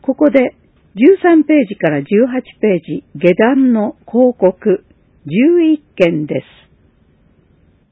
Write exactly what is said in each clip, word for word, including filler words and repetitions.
ここでじゅうさんページからじゅうはちページ下段の広告じゅういっけんです。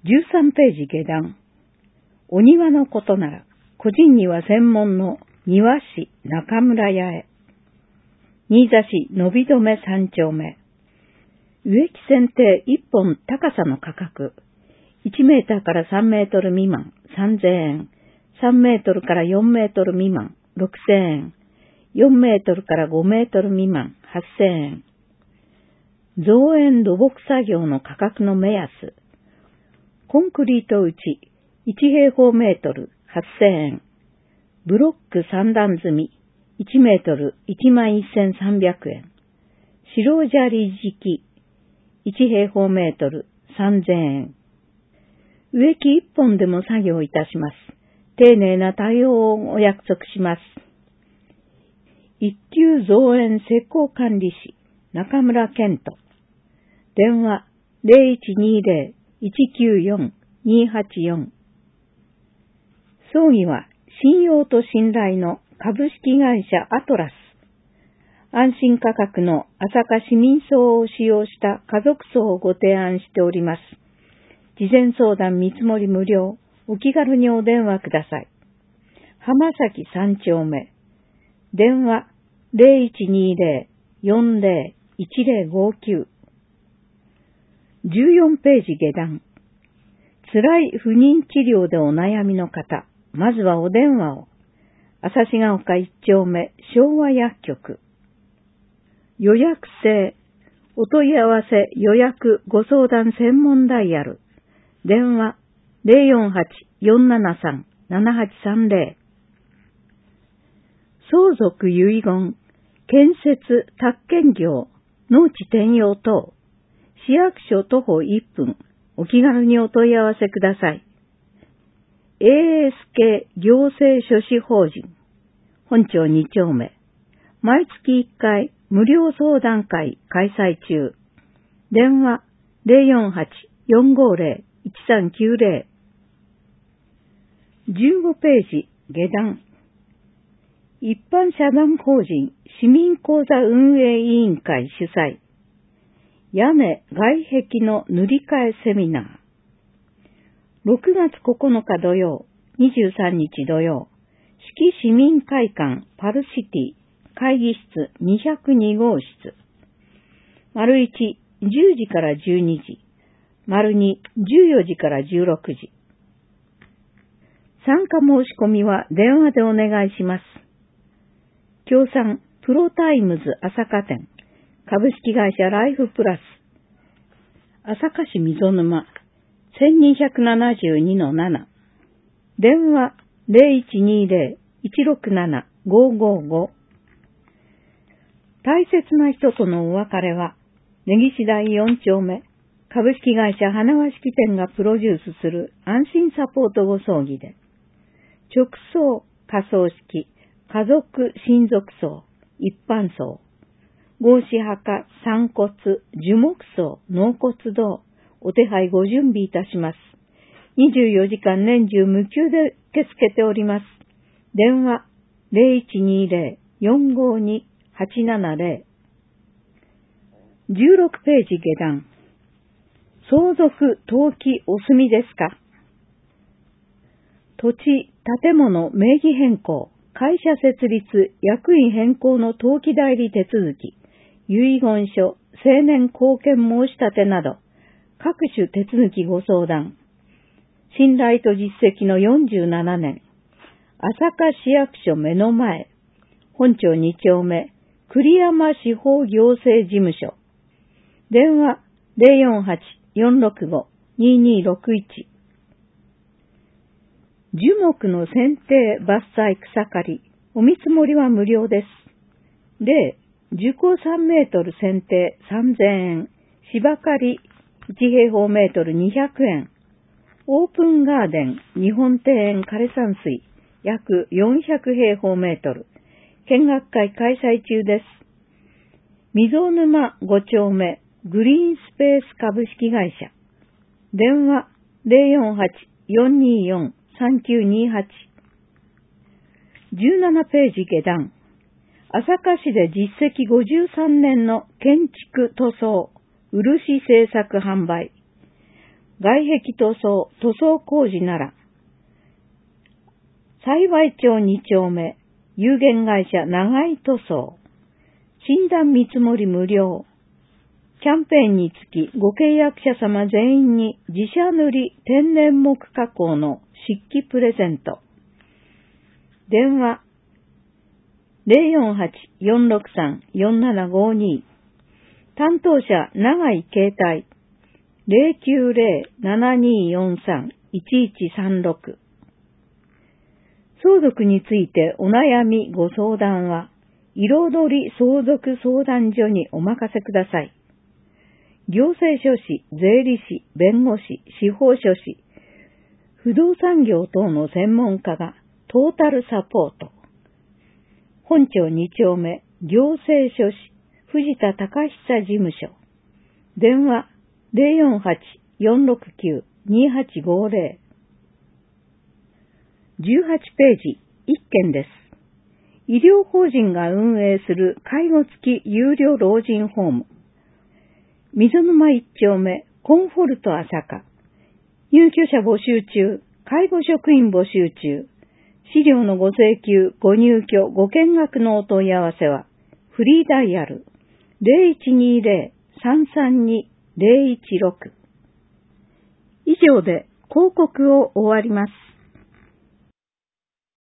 じゅうさんページ下段。お庭のことなら個人庭専門の庭師中村屋へ。新座市のびどめさん丁目。植木剪定いっぽん高さの価格。いちメーターからさんメートル未満さんぜんえん。さんメートルからよんメートル未満ろくせんえん。よんメートルからごメートル未満はっせんえん。造園土木作業の価格の目安。コンクリート打ちいち平方メートルはっせんえん。ブロックさん段積みいちメートルいちまんせんさんびゃくえん。白砂利敷きいち平方メートルさんぜんえん。植木いっぽんでも作業いたします。丁寧な対応をお約束します。一級造園施工管理士中村健人。電話 ゼロいちにゼロ いちきゅうよん にはちよん。葬儀は信用と信頼の株式会社アトラス。安心価格の朝霞市民葬を使用した家族葬をご提案しております。事前相談見積もり無料。お気軽にお電話ください。浜崎さん丁目。電話 ゼロいちにゼロ よんゼロ いちゼロごきゅう。じゅうよんページ下段。辛い不妊治療でお悩みの方、まずはお電話を。旭ヶ丘いち丁目昭和薬局。予約制。お問い合わせ予約ご相談専門ダイヤル。電話 ゼロよんはち よんななさん ななはちさんゼロ。相続遺言、建設、宅建業、農地転用等、市役所徒歩いっぷん、お気軽にお問い合わせください。エーエスケー 行政書士法人、本町に丁目、毎月いっかい無料相談会開催中。電話 ゼロよんはち よんごゼロ いちさんきゅうゼロ。じゅうごページ下段。一般社団法人市民講座運営委員会主催。屋根外壁の塗り替えセミナー。ろくがつここのか土曜、にじゅうさんにち土曜、四季市民会館パルシティ会議室にひゃくに号室。丸いち、じゅうじからじゅうにじ。丸に、じゅうよじからじゅうろくじ。参加申し込みは電話でお願いします。協賛プロタイムズ朝霞店株式会社ライフプラス朝霞市溝沼 せんにひゃくななじゅうにのなな。電話 ゼロいちにゼロ いちろくなな ごごご。大切な人とのお別れは根岸台よん丁目株式会社花輪式店がプロデュースする安心サポートご葬儀で、直葬、火葬式、家族親族葬、一般葬、合祀墓、散骨、樹木葬、納骨堂、お手配ご準備いたします。にじゅうよじかん年中無休で受け付けております。電話 ゼロいちにゼロ よんごに はちななゼロ。じゅうろくページ下段。相続登記お済みですか？土地、建物、名義変更、会社設立、役員変更の登記代理手続き、遺言書、成年後見申し立てなど、各種手続きご相談。信頼と実績のよんじゅうななねん。朝霞市役所目の前。本町に丁目、栗山司法行政事務所。電話 ゼロよんはち よんろくご ににろくいち。樹木の剪定、伐採、草刈り、お見積もりは無料です。で、樹高さんメートル剪定さんぜんえん、芝刈りいち平方メートルにひゃくえん、オープンガーデン日本庭園枯山水約よんひゃく平方メートル、見学会開催中です。溝沼ご丁目グリーンスペース株式会社。電話 ゼロよんはち よんによん さんきゅうにはち。じゅうななページ下段。 朝霞市で実績ごじゅうさんねんの建築塗装、漆製作販売、外壁塗装、塗装工事なら、幸町に丁目、有限会社長井塗装、診断見積もり無料、キャンペーンにつきご契約者様全員に自社塗り天然木加工の漆器プレゼント。電話 ゼロよんはち よんろくさん よんななごに 担当者長井携帯 ゼロきゅうゼロ ななによんさん いちいちさんろく。相続についてお悩みご相談は彩り相続相談所にお任せください。行政書士、税理士、弁護士、司法書士、不動産業等の専門家がトータルサポート。本町に丁目、行政書士、藤田隆久事務所。電話 ゼロよんはち よんろくきゅう にはちごゼロ。じゅうはちページ、いっけんです。医療法人が運営する介護付き有料老人ホーム。溝沼いち丁目、コンフォルト朝霞。入居者募集中、介護職員募集中。資料のご請求、ご入居、ご見学のお問い合わせは、フリーダイヤル ゼロいちにゼロ さんさんに ゼロいちろく。以上で広告を終わります。